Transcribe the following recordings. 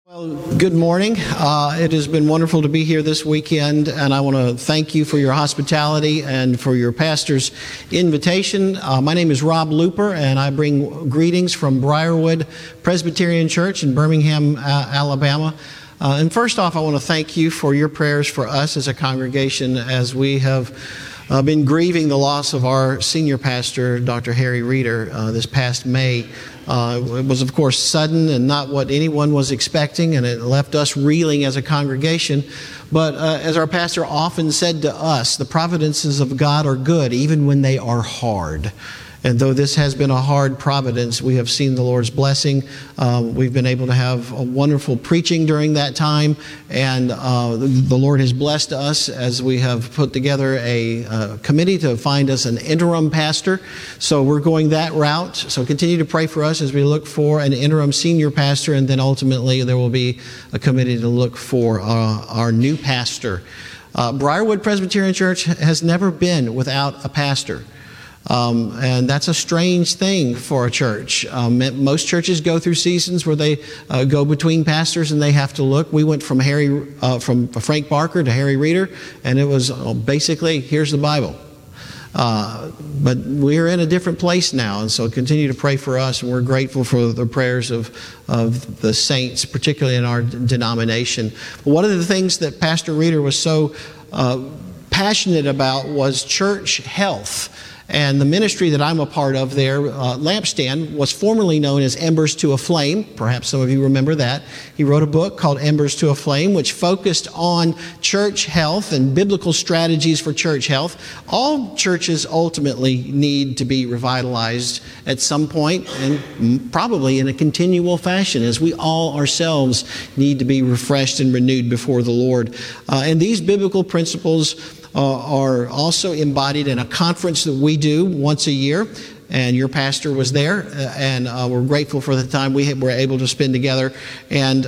Well, good morning. It has been wonderful to be here this weekend, and I want to thank you for your hospitality and for your pastor's invitation. My name is Rob Looper, and I bring greetings from Briarwood Presbyterian Church in Birmingham, Alabama. And first off, I want to thank you for your prayers for us as a congregation as we have been grieving the loss of our senior pastor, Dr. Harry Reeder, this past May. It was, of course, sudden and not what anyone was expecting, and it left us reeling as a congregation. But as our pastor often said to us, the providences of God are good, even when they are hard. And though this has been a hard providence, we have seen the Lord's blessing. We've been able to have a wonderful preaching during that time, and the Lord has blessed us as we have put together a committee to find us an interim pastor. So we're going that route. So continue to pray for us as we look for an interim senior pastor, and then ultimately there will be a committee to look for our new pastor. Briarwood Presbyterian Church has never been without a pastor. And that's a strange thing for a church. Most churches go through seasons where they go between pastors and they have to look. We went from Frank Barker to Harry Reeder, and it was basically, here's the Bible. But we're in a different place now, and so continue to pray for us, and we're grateful for the prayers of the saints, particularly in our denomination. One of the things that Pastor Reeder was so passionate about was church health. And the ministry that I'm a part of there, Lampstand, was formerly known as Embers to a Flame. Perhaps some of you remember that. He wrote a book called Embers to a Flame, which focused on church health and biblical strategies for church health. All churches ultimately need to be revitalized at some point, and probably in a continual fashion, as we all ourselves need to be refreshed and renewed before the Lord. And these biblical principles are also embodied in a conference that we do once a year, and your pastor was there, and we're grateful for the time we were able to spend together. And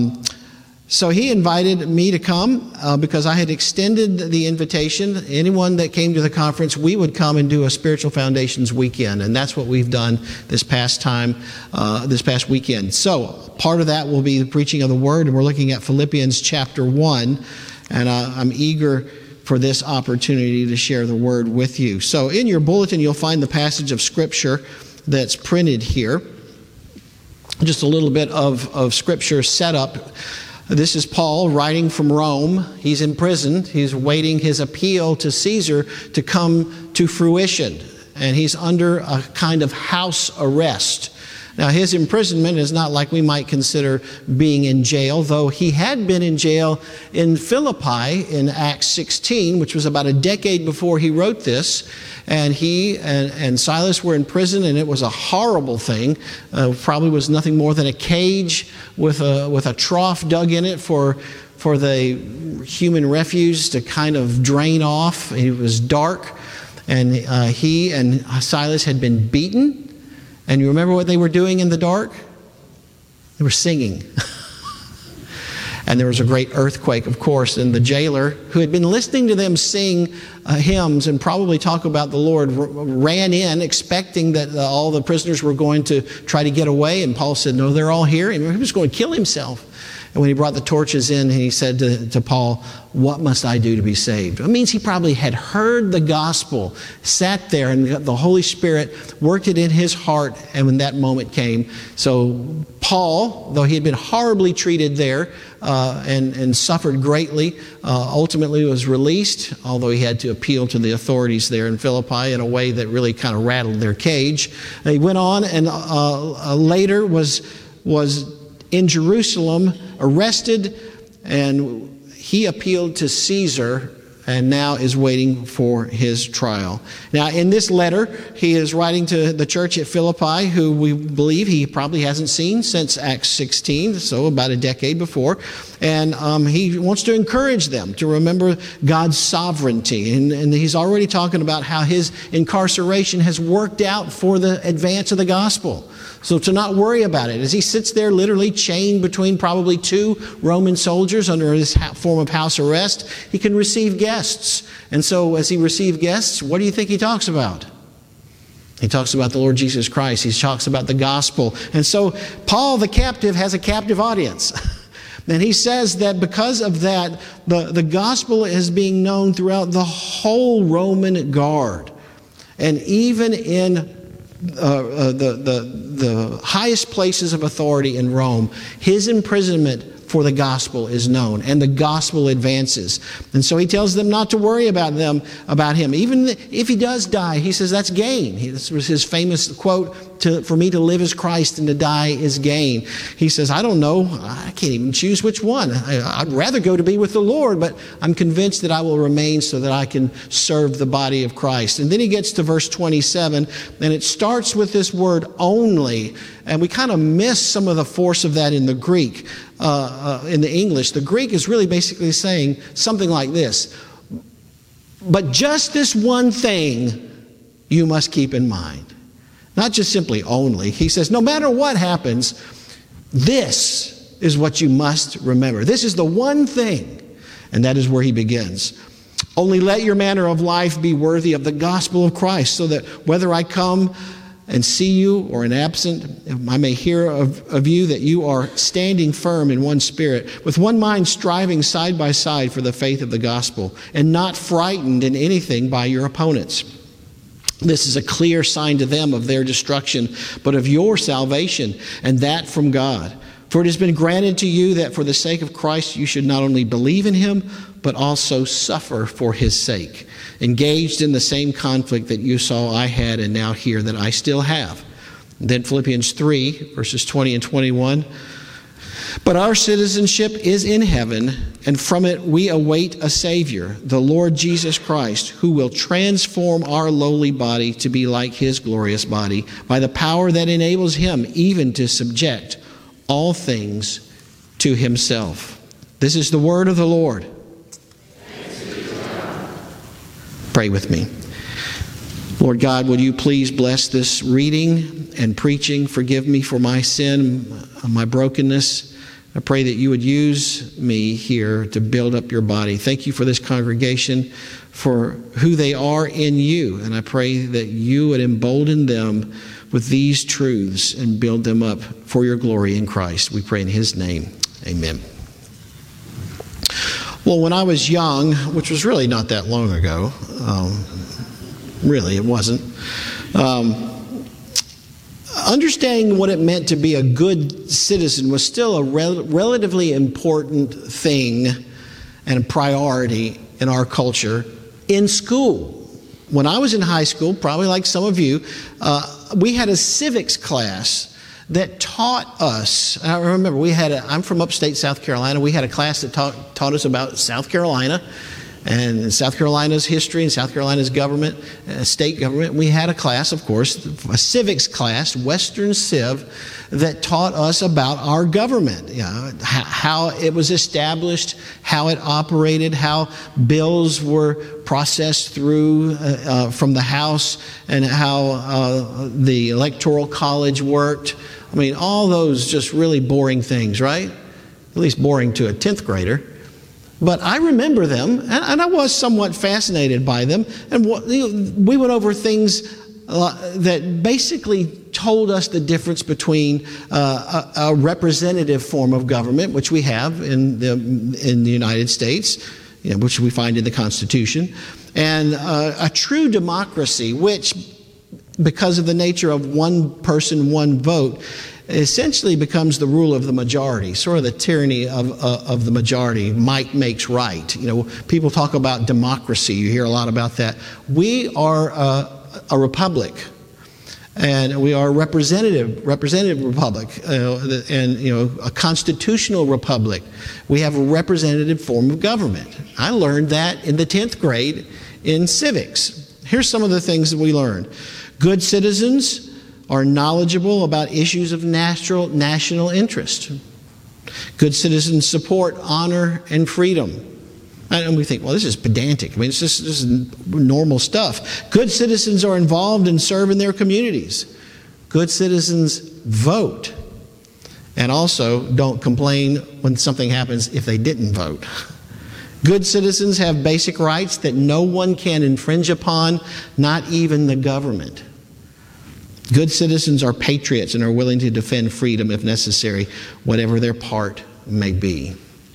so he invited me to come because I had extended the invitation. Anyone that came to the conference, we would come and do a Spiritual Foundations weekend, and that's what we've done this past weekend. So part of that will be the preaching of the Word, and we're looking at Philippians chapter 1, and I'm eager for this opportunity to share the Word with you. So in your bulletin, you'll find the passage of Scripture that's printed here. Just a little bit of Scripture setup. This is Paul writing from Rome. He's imprisoned. He's waiting his appeal to Caesar to come to fruition. And he's under a kind of house arrest. Now, his imprisonment is not like we might consider being in jail, though he had been in jail in Philippi in Acts 16, which was about a decade before he wrote this. And he and Silas were in prison, and it was a horrible thing. Probably was nothing more than a cage with a trough dug in it for the human refuse to kind of drain off. It was dark, and he and Silas had been beaten. And you remember what they were doing in the dark? They were singing. And there was a great earthquake, of course, and the jailer, who had been listening to them sing hymns and probably talk about the Lord, ran in expecting that all the prisoners were going to try to get away. And Paul said, no, they're all here. And he was going to kill himself. And when he brought the torches in, he said to Paul, what must I do to be saved? It means he probably had heard the gospel, sat there, and the Holy Spirit worked it in his heart, and when that moment came. So Paul, though he had been horribly treated there and suffered greatly, ultimately was released, although he had to appeal to the authorities there in Philippi in a way that really kind of rattled their cage. And he went on and later was in Jerusalem, arrested, and he appealed to Caesar and now is waiting for his trial. Now, in this letter, he is writing to the church at Philippi, who we believe he probably hasn't seen since Acts 16, so about a decade before. And he wants to encourage them to remember God's sovereignty. And he's already talking about how his incarceration has worked out for the advance of the gospel. So to not worry about it. As he sits there literally chained between probably two Roman soldiers under his form of house arrest, he can receive guests. And so as he receives guests, what do you think he talks about? He talks about the Lord Jesus Christ. He talks about the gospel. And so Paul the captive has a captive audience. And he says that because of that, the gospel is being known throughout the whole Roman Guard. And even in the highest places of authority in Rome, his imprisonment for the gospel is known, and the gospel advances. And so he tells them not to worry about him. Even if he does die, he says that's gain. This was his famous quote, for me to live is Christ and to die is gain. He says, I don't know, I can't even choose which one. I'd rather go to be with the Lord, but I'm convinced that I will remain so that I can serve the body of Christ. And then he gets to verse 27, and it starts with this word only, and we kind of miss some of the force of that in the Greek. In the English, the Greek is really basically saying something like this: but just this one thing you must keep in mind. Not just simply only. He says, no matter what happens, this is what you must remember. This is the one thing. And that is where he begins. Only let your manner of life be worthy of the gospel of Christ, so that whether I come and see you or am absent, I may hear of you that you are standing firm in one spirit, with one mind striving side by side for the faith of the gospel, and not frightened in anything by your opponents. This is a clear sign to them of their destruction, but of your salvation, and that from God. For it has been granted to you that for the sake of Christ you should not only believe in him, but also suffer for his sake, engaged in the same conflict that you saw I had and now hear that I still have. Then Philippians 3, verses 20 and 21. But our citizenship is in heaven, and from it we await a Savior, the Lord Jesus Christ, who will transform our lowly body to be like his glorious body by the power that enables him even to subject all things to himself. This is the word of the Lord. Pray with me. Lord God, would you please bless this reading and preaching? Forgive me for my sin, my brokenness. I pray that you would use me here to build up your body. Thank you for this congregation, for who they are in you. And I pray that you would embolden them with these truths and build them up for your glory in Christ. We pray in his name. Amen. Well, when I was young, which was really not that long ago, really it wasn't, understanding what it meant to be a good citizen was still a relatively important thing and a priority in our culture in school. When I was in high school, probably like some of you, we had a civics class that taught us. I remember I'm from upstate South Carolina. We had a class that taught us about South Carolina and South Carolina's history and South Carolina's government, state government. We had a class, of course, a civics class, Western Civ, that taught us about our government, how it was established, how it operated, how bills were processed through from the House, and how the Electoral College worked. I mean, all those just really boring things, right? At least boring to a 10th grader. But I remember them, and I was somewhat fascinated by them. And we went over things that basically told us the difference between a representative form of government, which we have in the United States, which we find in the Constitution, and a true democracy, which, because of the nature of one person, one vote, essentially becomes the rule of the majority, sort of the tyranny of the majority. Might makes right. People talk about democracy. You hear a lot about that. We are a republic, and we are a representative republic, and a constitutional republic. We have a representative form of government. I learned that in the 10th grade in civics. Here's some of the things that we learned. Good citizens are knowledgeable about issues of national interest. Good citizens support honor and freedom. And we think, well, this is pedantic. I mean, this is normal stuff. Good citizens are involved and serve in their communities. Good citizens vote, and also don't complain when something happens if they didn't vote. Good citizens have basic rights that no one can infringe upon, not even the government. Good citizens are patriots and are willing to defend freedom if necessary, whatever their part may be.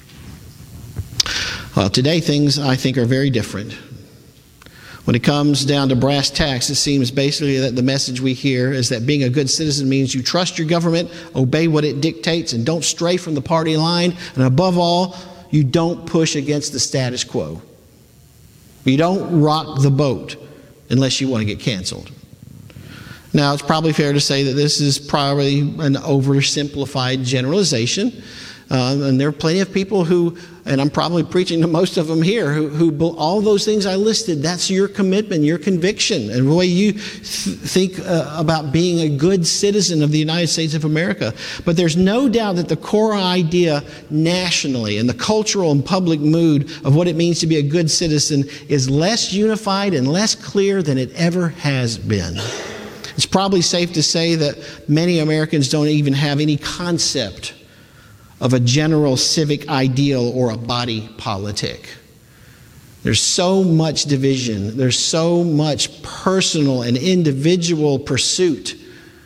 Well, today things, I think, are very different. When it comes down to brass tacks, it seems basically that the message we hear is that being a good citizen means you trust your government, obey what it dictates, and don't stray from the party line. And above all, you don't push against the status quo. You don't rock the boat unless you want to get canceled. Now, it's probably fair to say that this is probably an oversimplified generalization. And there are plenty of people who, and I'm probably preaching to most of them here, who all those things I listed, that's your commitment, your conviction, and the way you think about being a good citizen of the United States of America. But there's no doubt that the core idea nationally and the cultural and public mood of what it means to be a good citizen is less unified and less clear than it ever has been. It's probably safe to say that many Americans don't even have any concept of a general civic ideal or a body politic. There's so much division. There's so much personal and individual pursuit.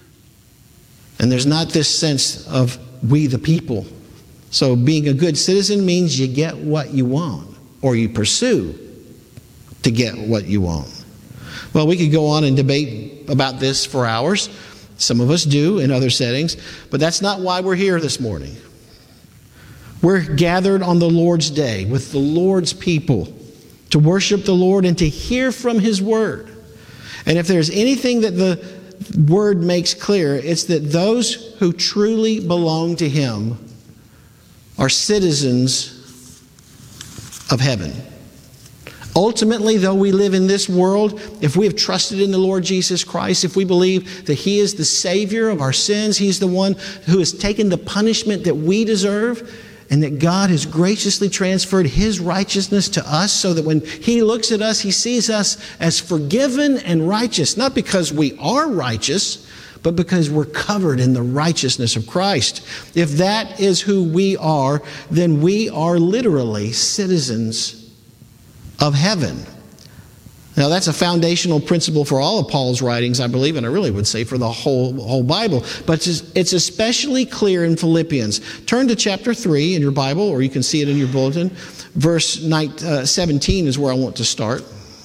And there's not this sense of we the people. So being a good citizen means you get what you want, or you pursue to get what you want. Well, we could go on and debate about this for hours. Some of us do in other settings, but that's not why we're here this morning. We're gathered on the Lord's day with the Lord's people to worship the Lord and to hear from His Word. And if there's anything that the Word makes clear, it's that those who truly belong to Him are citizens of heaven. Ultimately, though we live in this world, if we have trusted in the Lord Jesus Christ, if we believe that He is the Savior of our sins, He's the one who has taken the punishment that we deserve, and that God has graciously transferred His righteousness to us so that when He looks at us, He sees us as forgiven and righteous, not because we are righteous, but because we're covered in the righteousness of Christ. If that is who we are, then we are literally citizens of heaven. Now, that's a foundational principle for all of Paul's writings, I believe, and I really would say for the whole Bible. But it's especially clear in Philippians. Turn to chapter 3 in your Bible, or you can see it in your bulletin. Verse 17 is where I want to start.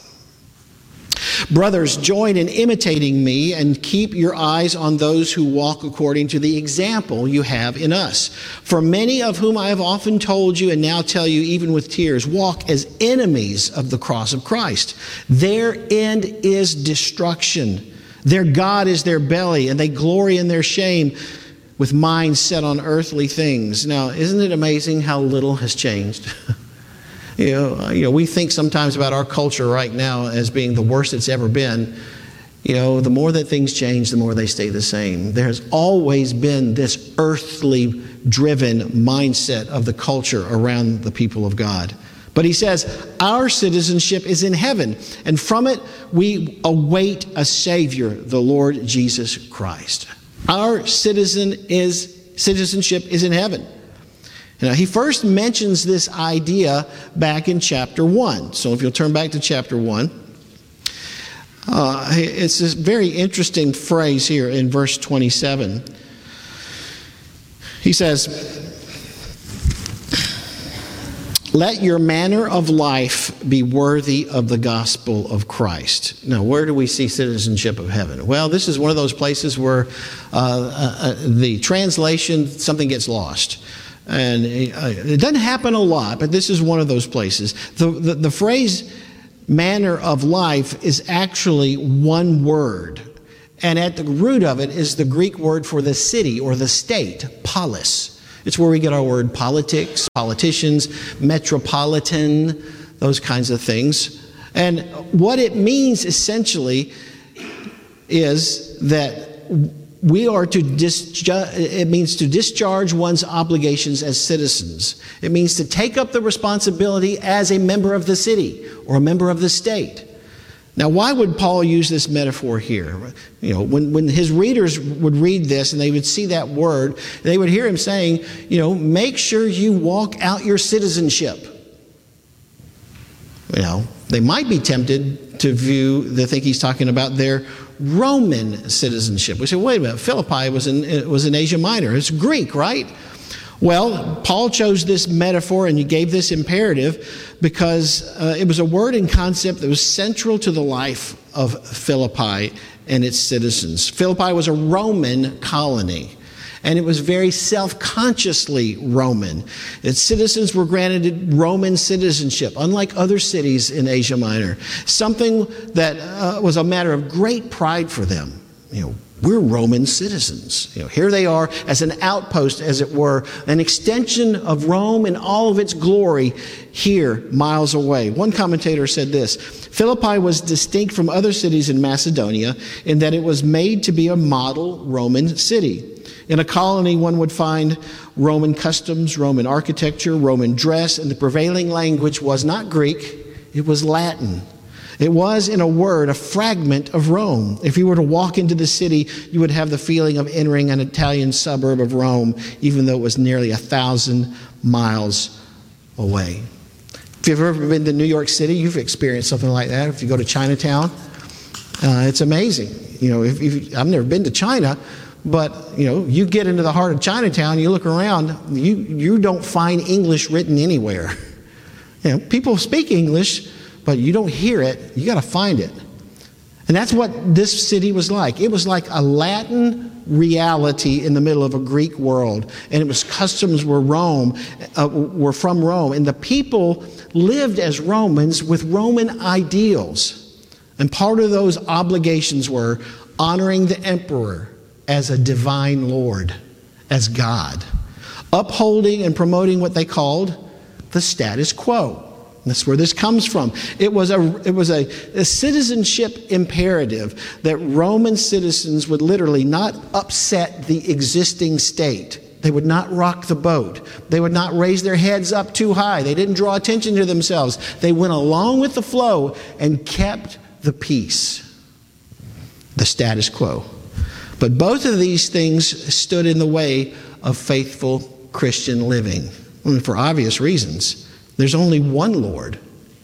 Brothers, join in imitating me and keep your eyes on those who walk according to the example you have in us. For many of whom I have often told you and now tell you even with tears, walk as enemies of the cross of Christ. Their end is destruction. Their God is their belly, and they glory in their shame with minds set on earthly things. Now, isn't it amazing how little has changed? You know, we think sometimes about our culture right now as being the worst it's ever been. You know, the more that things change, the more they stay the same. There's always been this earthly driven mindset of the culture around the people of God. But he says, our citizenship is in heaven, and from it we await a Savior, the Lord Jesus Christ. Our citizenship is in heaven. Now, he first mentions this idea back in chapter 1. So if you'll turn back to chapter 1, it's this very interesting phrase here in verse 27. He says, let your manner of life be worthy of the gospel of Christ. Now, where do we see citizenship of heaven? Well, this is one of those places where the translation, something gets lost. And it doesn't happen a lot, but this is one of those places. The phrase manner of life is actually one word. And at the root of it is the Greek word for the city or the state, polis. It's where we get our word politics, politicians, metropolitan, those kinds of things. And what it means essentially is that we are it means to discharge one's obligations as citizens. It means to take up the responsibility as a member of the city or a member of the state. Now, why would Paul use this metaphor here? You know, when his readers would read this and they would see that word, they would hear him saying, you know, make sure you walk out your citizenship. You know, they might be tempted to think he's talking about their Roman citizenship. We say, wait a minute, Philippi was in Asia Minor. It's Greek, right? Well, Paul chose this metaphor and he gave this imperative because it was a word and concept that was central to the life of Philippi and its citizens. Philippi was a Roman colony, and it was very self-consciously Roman. Its citizens were granted Roman citizenship, unlike other cities in Asia Minor, something that was a matter of great pride for them. We're Roman citizens. Here they are as an outpost, as it were, an extension of Rome in all of its glory here, miles away. One commentator said this: Philippi was distinct from other cities in Macedonia in that it was made to be a model Roman city. In a colony, one would find Roman customs, Roman architecture, Roman dress, and the prevailing language was not Greek, it was Latin. It was, in a word, a fragment of Rome. If you were to walk into the city, you would have the feeling of entering an Italian suburb of Rome, even though it was nearly 1,000 miles away. If you've ever been to New York City, you've experienced something like that. If you go to Chinatown, it's amazing. I've never been to China, but you get into the heart of Chinatown, you look around, you don't find English written anywhere. People speak English, but you don't hear it. You got to find it. And that's what this city was like. It was like a Latin reality in the middle of a Greek world. And it was customs were from Rome. And the people lived as Romans with Roman ideals. And part of those obligations were honoring the emperor as a divine Lord, as God, upholding and promoting what they called the status quo. That's where this comes from. It was a citizenship imperative that Roman citizens would literally not upset the existing state. They would not rock the boat. They would not raise their heads up too high. They didn't draw attention to themselves. They went along with the flow and kept the peace, the status quo. But both of these things stood in the way of faithful Christian living, for obvious reasons. There's only one Lord,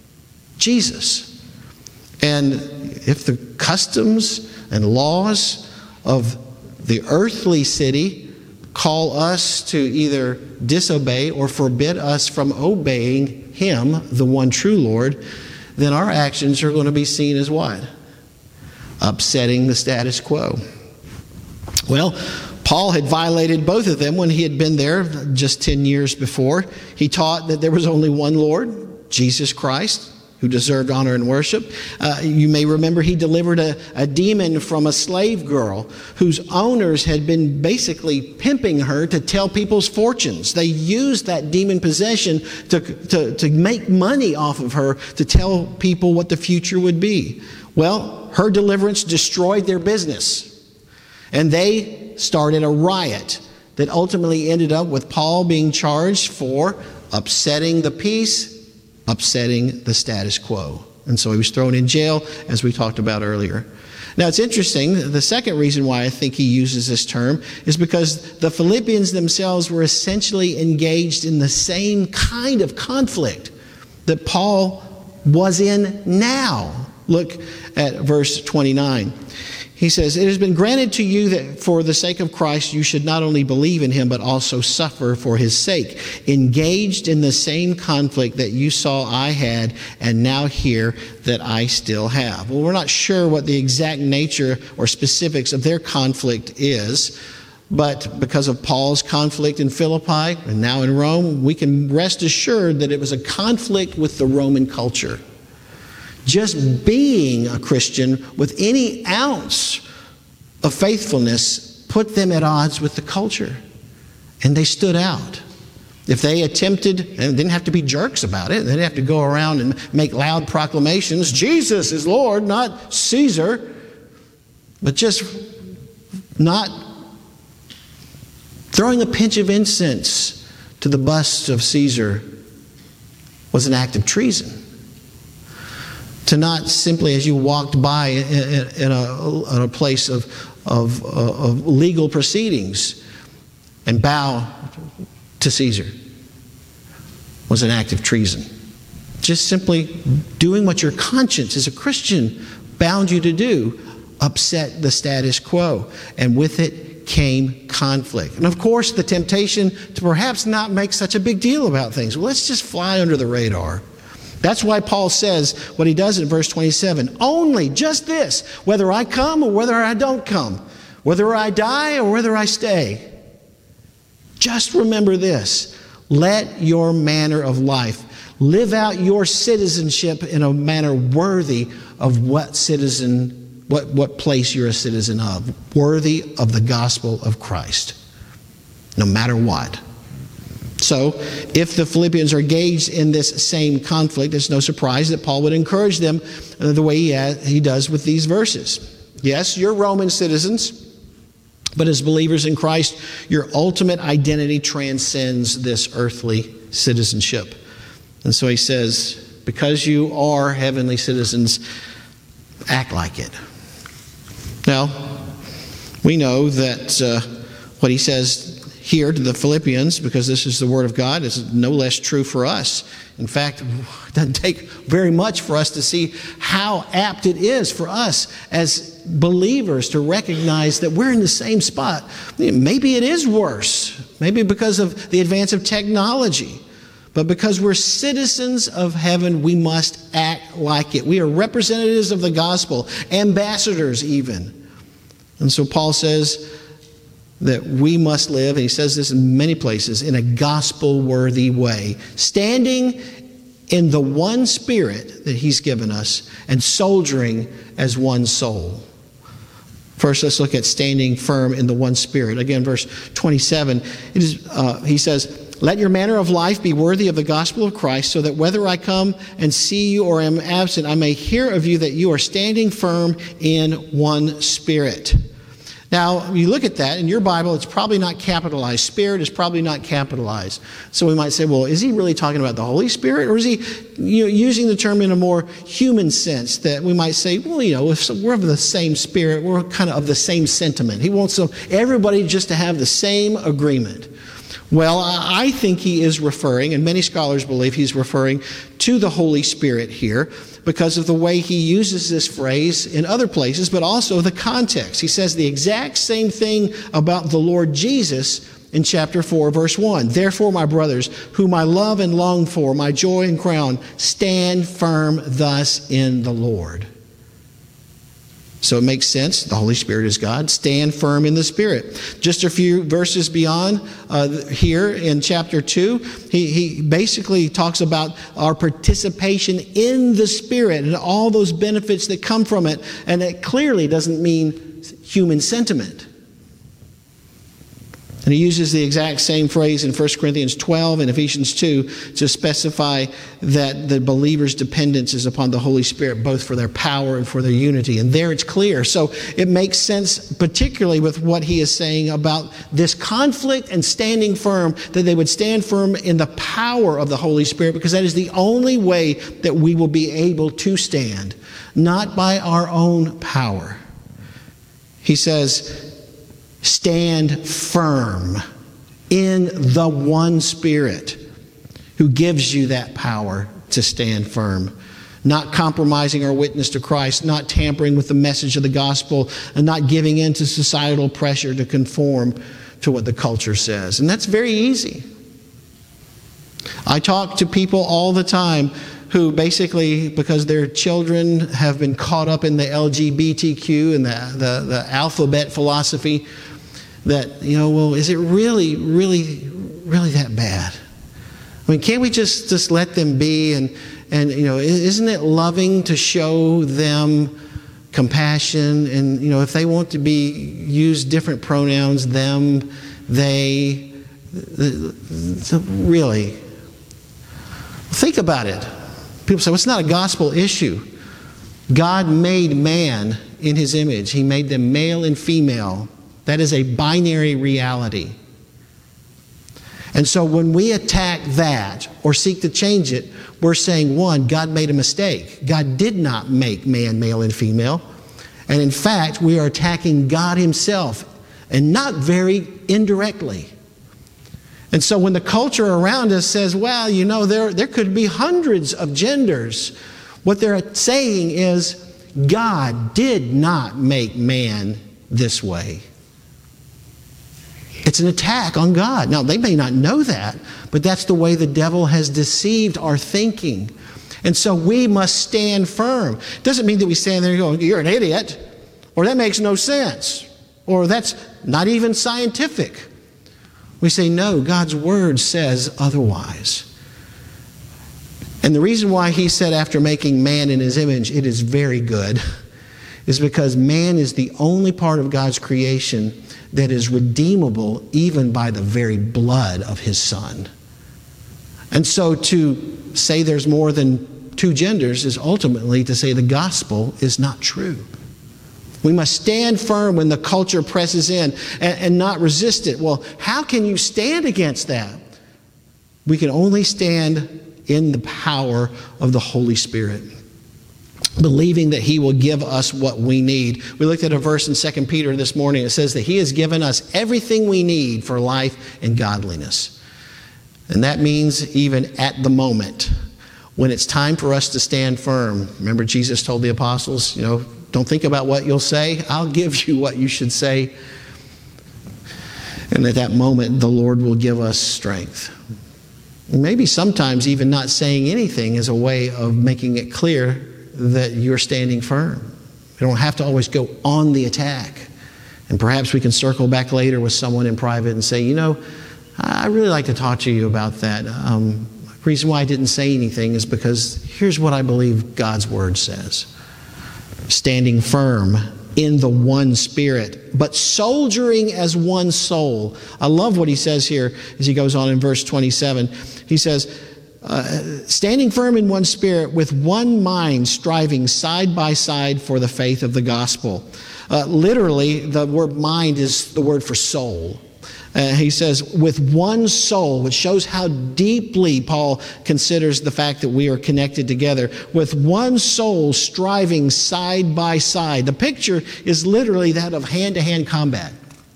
Jesus. And if the customs and laws of the earthly city call us to either disobey or forbid us from obeying Him, the one true Lord, then our actions are going to be seen as what? Upsetting the status quo. Well, Paul had violated both of them when he had been there just 10 years before. He taught that there was only one Lord, Jesus Christ, who deserved honor and worship. You may remember he delivered a demon from a slave girl whose owners had been basically pimping her to tell people's fortunes. They used that demon possession to make money off of her, to tell people what the future would be. Well, her deliverance destroyed their business. And they started a riot that ultimately ended up with Paul being charged for upsetting the peace, upsetting the status quo. And so he was thrown in jail, as we talked about earlier. Now, it's interesting. The second reason why I think he uses this term is because the Philippians themselves were essentially engaged in the same kind of conflict that Paul was in now. Look at verse 29. He says, "It has been granted to you that for the sake of Christ you should not only believe in Him, but also suffer for His sake, engaged in the same conflict that you saw I had and now hear that I still have." Well, we're not sure what the exact nature or specifics of their conflict is, but because of Paul's conflict in Philippi and now in Rome, we can rest assured that it was a conflict with the Roman culture. Just being a Christian with any ounce of faithfulness put them at odds with the culture. And they stood out. If they attempted, and didn't have to be jerks about it, they didn't have to go around and make loud proclamations, Jesus is Lord, not Caesar, but just not throwing a pinch of incense to the bust of Caesar was an act of treason. To not simply, as you walked by in a place of legal proceedings and bow to Caesar was an act of treason. Just simply doing what your conscience as a Christian bound you to do upset the status quo, and with it came conflict. And of course, the temptation to perhaps not make such a big deal about things. Well, let's just fly under the radar. That's why Paul says what he does in verse 27. Only just this, whether I come or whether I don't come, whether I die or whether I stay. Just remember this. Let your manner of life live out your citizenship in a manner worthy of what place you're a citizen of. Worthy of the gospel of Christ. No matter what. So, if the Philippians are engaged in this same conflict, it's no surprise that Paul would encourage them the way he does with these verses. Yes, you're Roman citizens, but as believers in Christ, your ultimate identity transcends this earthly citizenship. And so he says, because you are heavenly citizens, act like it. Now, we know that what he says here to the Philippians, because this is the Word of God, is no less true for us. In fact, it doesn't take very much for us to see how apt it is for us as believers to recognize that we're in the same spot. Maybe it is worse. Maybe because of the advance of technology. But because we're citizens of heaven, we must act like it. We are representatives of the gospel, ambassadors even. And so Paul says that we must live, and he says this in many places, in a gospel-worthy way, standing in the one Spirit that he's given us and soldiering as one soul. First, let's look at standing firm in the one Spirit. Again, verse 27, he says, let your manner of life be worthy of the gospel of Christ, so that whether I come and see you or am absent, I may hear of you that you are standing firm in one Spirit. Now, you look at that, in your Bible, it's probably not capitalized. Spirit is probably not capitalized. So we might say, well, is he really talking about the Holy Spirit? Or is he using the term in a more human sense that we might say, well, if we're of the same spirit, we're kind of the same sentiment. He wants everybody just to have the same agreement. Well, I think he is referring, and many scholars believe he's referring to the Holy Spirit here because of the way he uses this phrase in other places, but also the context. He says the exact same thing about the Lord Jesus in chapter 4, verse 1. Therefore, my brothers, whom I love and long for, my joy and crown, stand firm thus in the Lord. So it makes sense. The Holy Spirit is God. Stand firm in the Spirit. Just a few verses beyond here in chapter 2, he basically talks about our participation in the Spirit and all those benefits that come from it. And it clearly doesn't mean human sentiment. And he uses the exact same phrase in 1 Corinthians 12 and Ephesians 2 to specify that the believer's dependence is upon the Holy Spirit, both for their power and for their unity. And there it's clear. So it makes sense, particularly with what he is saying about this conflict and standing firm, that they would stand firm in the power of the Holy Spirit, because that is the only way that we will be able to stand, not by our own power. He says, stand firm in the one Spirit who gives you that power to stand firm. Not compromising our witness to Christ, not tampering with the message of the gospel, and not giving in to societal pressure to conform to what the culture says. And that's very easy. I talk to people all the time who basically, because their children have been caught up in the LGBTQ and the alphabet philosophy, that, well, is it really, really, really that bad? I mean, can't we just let them be? And isn't it loving to show them compassion? And, if they want to use different pronouns, them, they, really. Think about it. People say, well, it's not a gospel issue. God made man in his image. He made them male and female. That is a binary reality. And so when we attack that or seek to change it, we're saying, one, God made a mistake. God did not make man male and female. And in fact, we are attacking God himself, and not very indirectly. And so when the culture around us says, well, there could be hundreds of genders, what they're saying is God did not make man this way. It's an attack on God. Now, they may not know that, but that's the way the devil has deceived our thinking. And so we must stand firm. It doesn't mean that we stand there and go, you're an idiot, or that makes no sense, or that's not even scientific. We say, no, God's word says otherwise. And the reason why he said after making man in his image, it is very good, is because man is the only part of God's creation that is redeemable even by the very blood of his Son. And so to say there's more than two genders is ultimately to say the gospel is not true. We must stand firm when the culture presses in and not resist it. Well, how can you stand against that? We can only stand in the power of the Holy Spirit, believing that he will give us what we need. We looked at a verse in 2 Peter this morning. It says that he has given us everything we need for life and godliness. And that means even at the moment, when it's time for us to stand firm. Remember, Jesus told the apostles, don't think about what you'll say. I'll give you what you should say. And at that moment, the Lord will give us strength. Maybe sometimes even not saying anything is a way of making it clear that you're standing firm. We don't have to always go on the attack. And perhaps we can circle back later with someone in private and say, I really like to talk to you about that. The reason why I didn't say anything is because here's what I believe God's word says. Standing firm in the one Spirit, but soldiering as one soul. I love what he says here as he goes on in verse 27. He says, standing firm in one Spirit, with one mind, striving side by side for the faith of the gospel. Literally, the word mind is the word for soul. He says, with one soul, which shows how deeply Paul considers the fact that we are connected together. With one soul, striving side by side. The picture is literally that of hand-to-hand combat.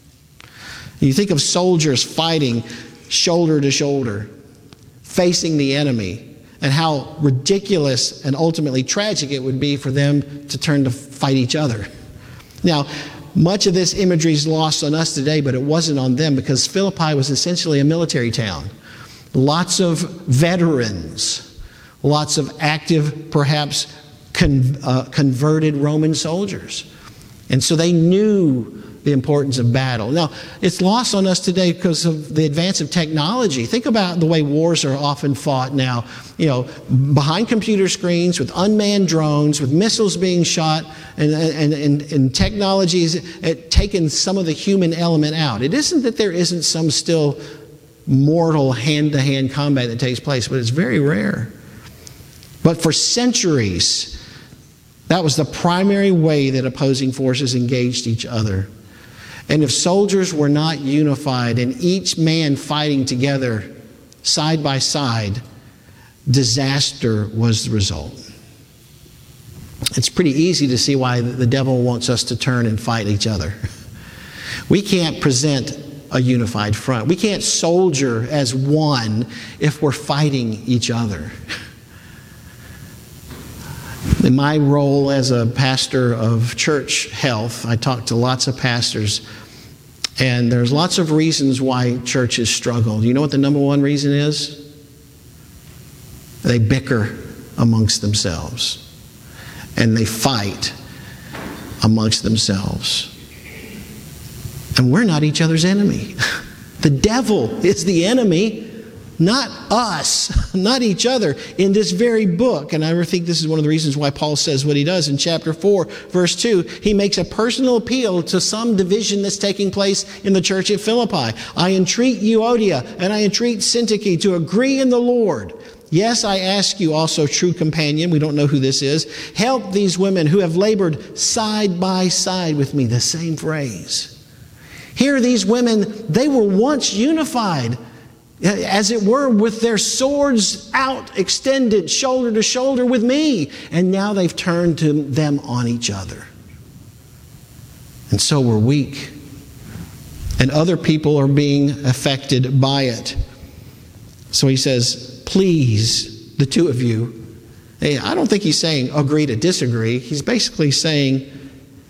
You think of soldiers fighting shoulder to shoulder, facing the enemy, and how ridiculous and ultimately tragic it would be for them to turn to fight each other. Now, much of this imagery is lost on us today, but it wasn't on them because Philippi was essentially a military town. Lots of veterans, lots of active, perhaps converted Roman soldiers. And so they knew the importance of battle. Now, it's lost on us today because of the advance of technology. Think about the way wars are often fought now. Behind computer screens, with unmanned drones, with missiles being shot, and technology has taken some of the human element out. It isn't that there isn't some still mortal hand-to-hand combat that takes place, but it's very rare. But for centuries, that was the primary way that opposing forces engaged each other. And if soldiers were not unified and each man fighting together side by side, disaster was the result. It's pretty easy to see why the devil wants us to turn and fight each other. We can't present a unified front. We can't soldier as one if we're fighting each other. In my role as a pastor of church health, I talk to lots of pastors, and there's lots of reasons why churches struggle. You know what the number one reason is? They bicker amongst themselves, and they fight amongst themselves. And we're not each other's enemy. The devil is the enemy, not us, not each other, in this very book. And I think this is one of the reasons why Paul says what he does in chapter 4, verse 2. He makes a personal appeal to some division that's taking place in the church at Philippi. I entreat Euodia and I entreat Syntyche to agree in the Lord. Yes, I ask you also, true companion, we don't know who this is, help these women who have labored side by side with me. The same phrase. Here, these women, they were once unified, as it were, with their swords out, extended shoulder to shoulder with me. And now they've turned to them on each other. And so we're weak. And other people are being affected by it. So he says, please, the two of you. Hey, I don't think he's saying agree to disagree. He's basically saying,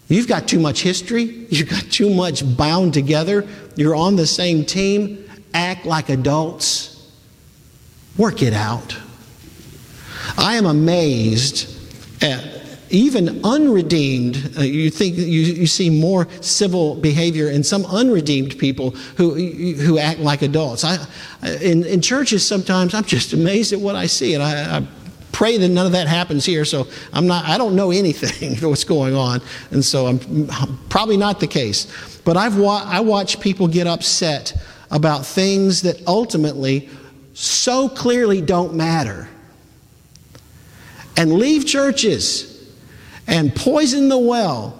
You've got too much history. You've got too much bound together. You're on the same team. Act like adults. Work it out. I am amazed at even unredeemed. You think you see more civil behavior in some unredeemed people who act like adults. In churches sometimes I'm just amazed at what I see, and I pray that none of that happens here. So I don't know anything what's going on, and so I'm probably not the case. But I watch people get upset about things that ultimately so clearly don't matter, and leave churches and poison the well.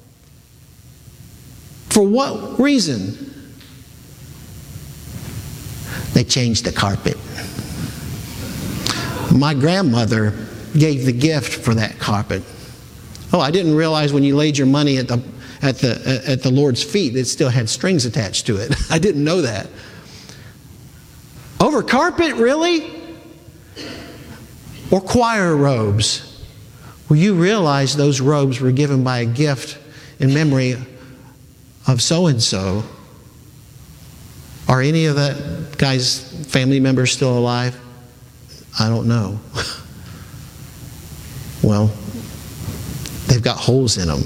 For what reason? They changed the carpet. My grandmother gave the gift for that carpet. Oh, I didn't realize when you laid your money at the Lord's feet, it still had strings attached to it. I didn't know that. Over carpet, really? Or choir robes? Well, you realize those robes were given by a gift in memory of so-and-so. Are any of that guy's family members still alive? I don't know. Well, they've got holes in them.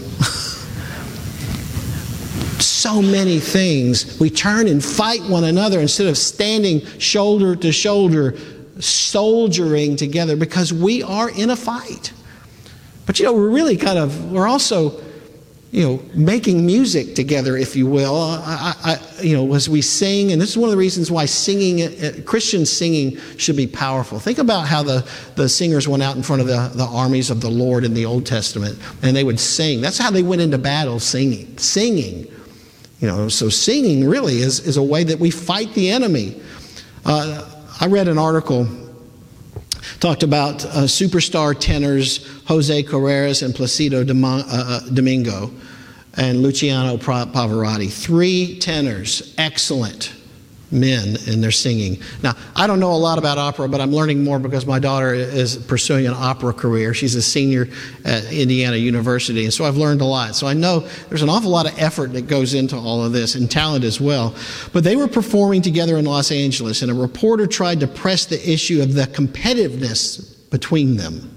So many things. We turn and fight one another instead of standing shoulder to shoulder, soldiering together, because we are in a fight. But we're also, making music together, if you will. As we sing, and this is one of the reasons why Christian singing should be powerful. Think about how the singers went out in front of the armies of the Lord in the Old Testament, and they would sing. That's how they went into battle, singing. So singing really is a way that we fight the enemy. I read an article talked about superstar tenors Jose Carreras and Placido Domingo and Luciano Pavarotti. 3 tenors, excellent men in their singing. Now, I don't know a lot about opera, but I'm learning more because my daughter is pursuing an opera career. She's a senior at Indiana University, and so I've learned a lot. So I know there's an awful lot of effort that goes into all of this, and talent as well. But they were performing together in Los Angeles, and a reporter tried to press the issue of the competitiveness between them.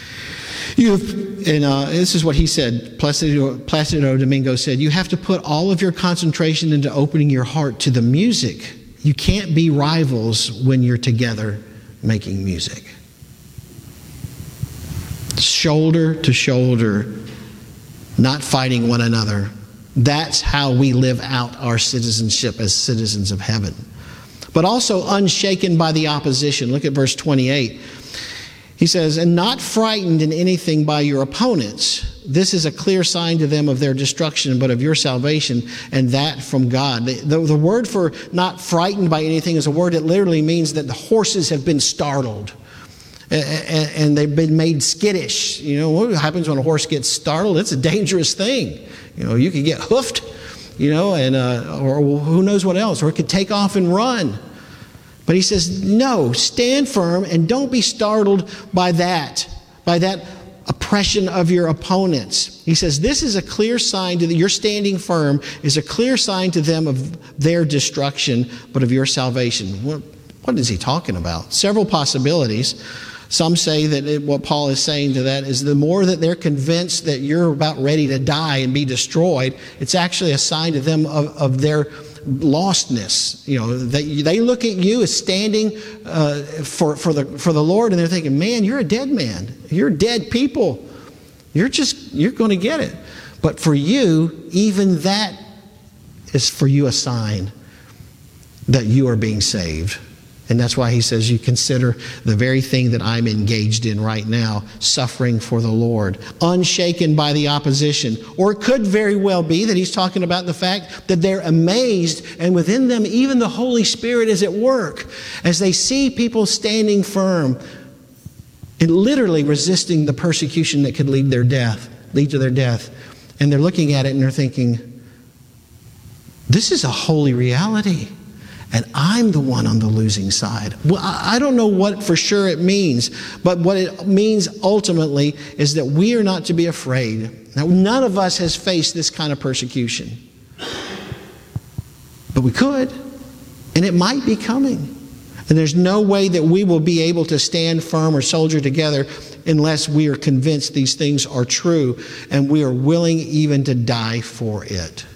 This is what he said. Placido Domingo said, "You have to put all of your concentration into opening your heart to the music. You can't be rivals when you're together making music." Shoulder to shoulder, not fighting one another. That's how we live out our citizenship as citizens of heaven. But also unshaken by the opposition. Look at verse 28. He says, "And not frightened in anything by your opponents. This is a clear sign to them of their destruction, but of your salvation, and that from God." The word for not frightened by anything is a word that literally means that the horses have been startled. And they've been made skittish. What happens when a horse gets startled? It's a dangerous thing. You could get hoofed, or who knows what else, or it could take off and run. But he says, no, stand firm and don't be startled by that oppression of your opponents. He says, this is a clear sign to your standing firm is a clear sign to them of their destruction, but of your salvation. What is he talking about? Several possibilities. Some say that what Paul is saying to that is the more that they're convinced that you're about ready to die and be destroyed, it's actually a sign to them of their lostness. They look at you as standing for the Lord, and they're thinking, man, you're a dead man. You're dead people. You're going to get it. But for you, even that is for you a sign that you are being saved. And that's why he says you consider the very thing that I'm engaged in right now, suffering for the Lord, unshaken by the opposition. Or it could very well be that he's talking about the fact that they're amazed, and within them even the Holy Spirit is at work as they see people standing firm and literally resisting the persecution that could lead to their death. And they're looking at it and they're thinking, this is a holy reality. and I'm the one on the losing side. Well, I don't know what for sure it means, but what it means ultimately is that we are not to be afraid. Now, none of us has faced this kind of persecution. But we could, and it might be coming. And there's no way that we will be able to stand firm or soldier together unless we are convinced these things are true and we are willing even to die for it.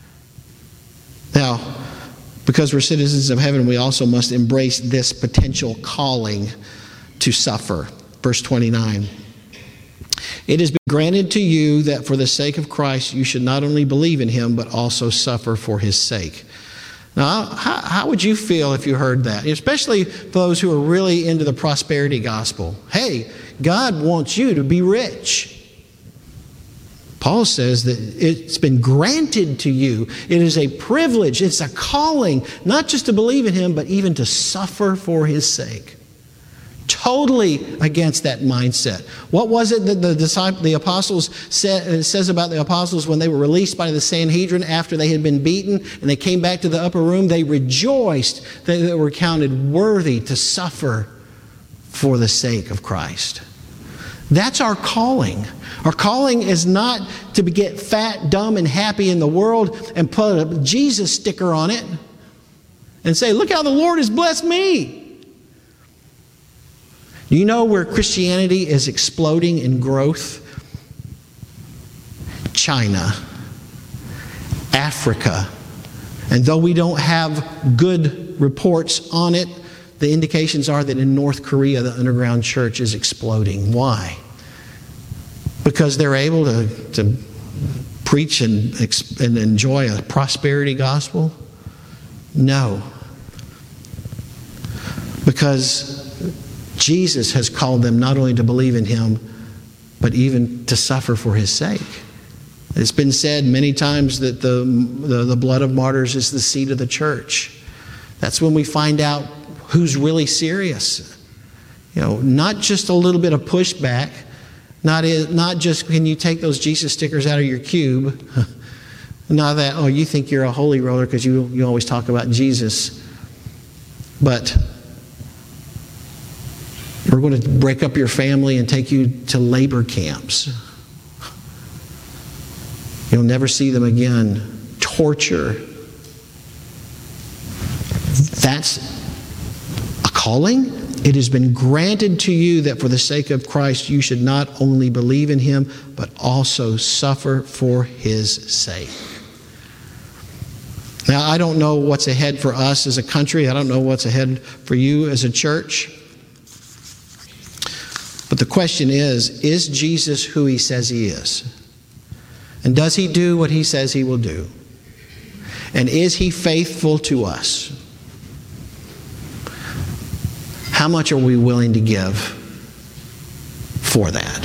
Now, because we're citizens of heaven, we also must embrace this potential calling to suffer. Verse 29. It has been granted to you that for the sake of Christ you should not only believe in him, but also suffer for his sake. Now, how would you feel if you heard that? Especially those who are really into the prosperity gospel. Hey, God wants you to be rich. Paul says that it's been granted to you. It is a privilege. It's a calling, not just to believe in him, but even to suffer for his sake. Totally against that mindset. What was it that the apostles says about the apostles when they were released by the Sanhedrin after they had been beaten and they came back to the upper room? They rejoiced that they were counted worthy to suffer for the sake of Christ. That's our calling. Our calling is not to get fat, dumb, and happy in the world and put a Jesus sticker on it and say, look how the Lord has blessed me. Do you know where Christianity is exploding in growth? China, Africa. And though we don't have good reports on it, the indications are that in North Korea, the underground church is exploding. Why? Because they're able to preach and enjoy a prosperity gospel? No. Because Jesus has called them not only to believe in him, but even to suffer for his sake. It's been said many times that the blood of martyrs is the seed of the church. That's when we find out who's really serious. You know, not just a little bit of pushback, not just can you take those Jesus stickers out of your cube, not that, oh, you think you're a holy roller because you always talk about Jesus, but we're going to break up your family and take you to labor camps. You'll never see them again. Torture. That's a calling. It has been granted to you that for the sake of Christ you should not only believe in him, but also suffer for his sake. Now, I don't know what's ahead for us as a country. I don't know what's ahead for you as a church. But the question is Jesus who he says he is? And does he do what he says he will do? And is he faithful to us? How much are we willing to give for that?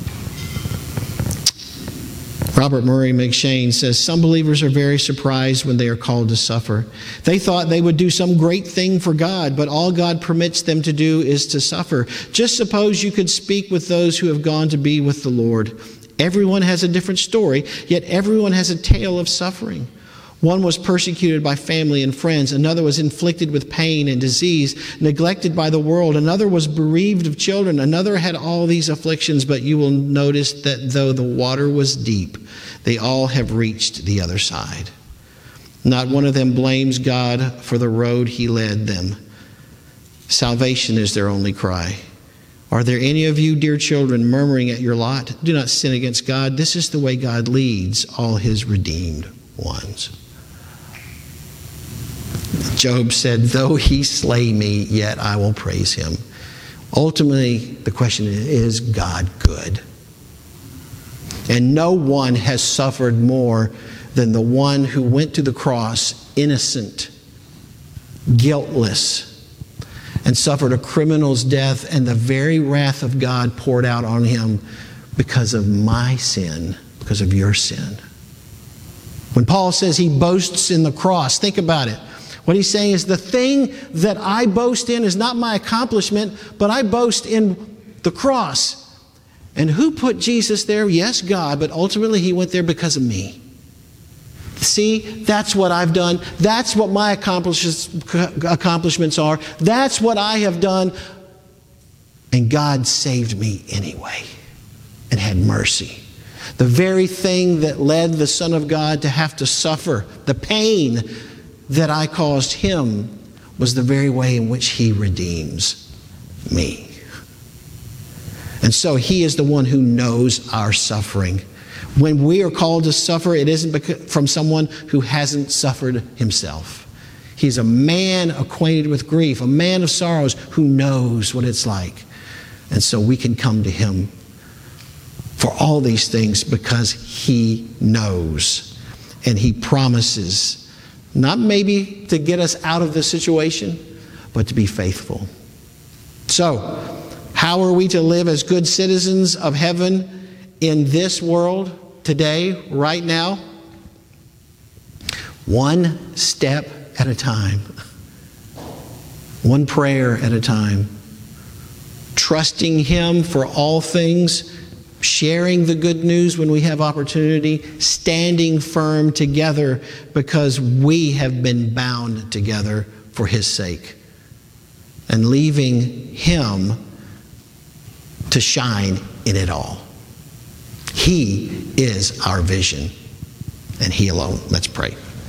Robert Murray McShane says, some believers are very surprised when they are called to suffer. They thought they would do some great thing for God, but all God permits them to do is to suffer. Just suppose you could speak with those who have gone to be with the Lord. Everyone has a different story, yet everyone has a tale of suffering. One was persecuted by family and friends. Another was inflicted with pain and disease, neglected by the world. Another was bereaved of children. Another had all these afflictions, but you will notice that though the water was deep, they all have reached the other side. Not one of them blames God for the road he led them. Salvation is their only cry. Are there any of you, dear children, murmuring at your lot? Do not sin against God. This is the way God leads all his redeemed ones. Job said, though he slay me, yet I will praise him. Ultimately, the question is God good? And no one has suffered more than the one who went to the cross innocent, guiltless, and suffered a criminal's death and the very wrath of God poured out on him because of my sin, because of your sin. When Paul says he boasts in the cross, think about it. What he's saying is the thing that I boast in is not my accomplishment, but I boast in the cross. And who put Jesus there? Yes, God, but ultimately he went there because of me. See, that's what I've done. That's what my accomplishments are. That's what I have done. And God saved me anyway and had mercy. The very thing that led the Son of God to have to suffer, the pain that I caused him, was the very way in which he redeems me. And so he is the one who knows our suffering. When we are called to suffer, it isn't from someone who hasn't suffered himself. He's a man acquainted with grief, a man of sorrows who knows what it's like. And so we can come to him for all these things because he knows. And he promises, not maybe to get us out of the situation, but to be faithful. So, how are we to live as good citizens of heaven in this world today, right now? One step at a time. One prayer at a time. Trusting him for all things. Sharing the good news when we have opportunity. Standing firm together because we have been bound together for his sake. And leaving him to shine in it all. He is our vision, and he alone. Let's pray.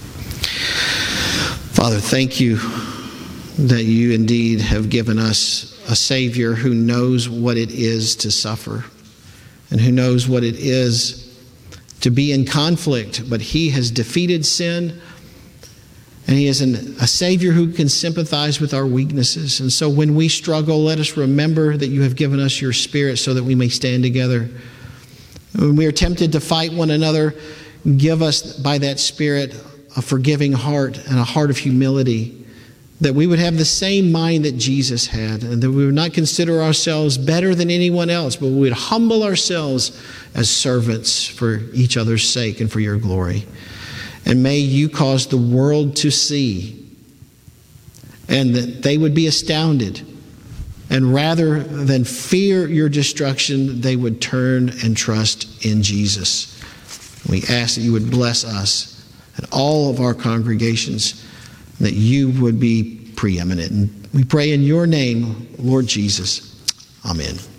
Father, thank you that you indeed have given us a Savior who knows what it is to suffer and who knows what it is to be in conflict, but he has defeated sin. And he is a Savior who can sympathize with our weaknesses. And so when we struggle, let us remember that you have given us your Spirit so that we may stand together. When we are tempted to fight one another, give us by that Spirit a forgiving heart and a heart of humility, that we would have the same mind that Jesus had, and that we would not consider ourselves better than anyone else, but we would humble ourselves as servants for each other's sake and for your glory. And may you cause the world to see, and that they would be astounded. And rather than fear your destruction, they would turn and trust in Jesus. We ask that you would bless us and all of our congregations, that you would be preeminent. And we pray in your name, Lord Jesus. Amen.